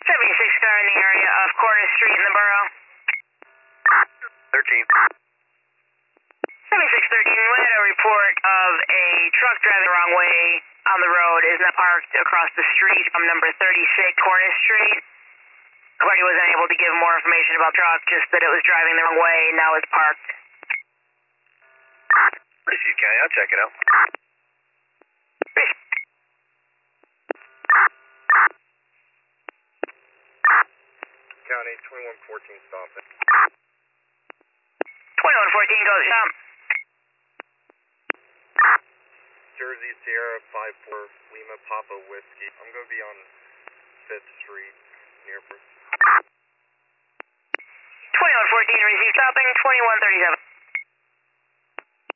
76 car in the area of Cornish Street in the borough. 13. 7613, we had a report of a truck driving the wrong way on the road, is now parked across the street from number 36 Cornish Street. The party wasn't able to give more information about the truck, just that it was driving the wrong way, now it's parked. Receive County, I'll check it out. County 2114 stopping. 2114 goes stop. Jersey Sierra 54 Lima Papa Whiskey. I'm going to be on 5th Street near. 2114 receive stopping 2137.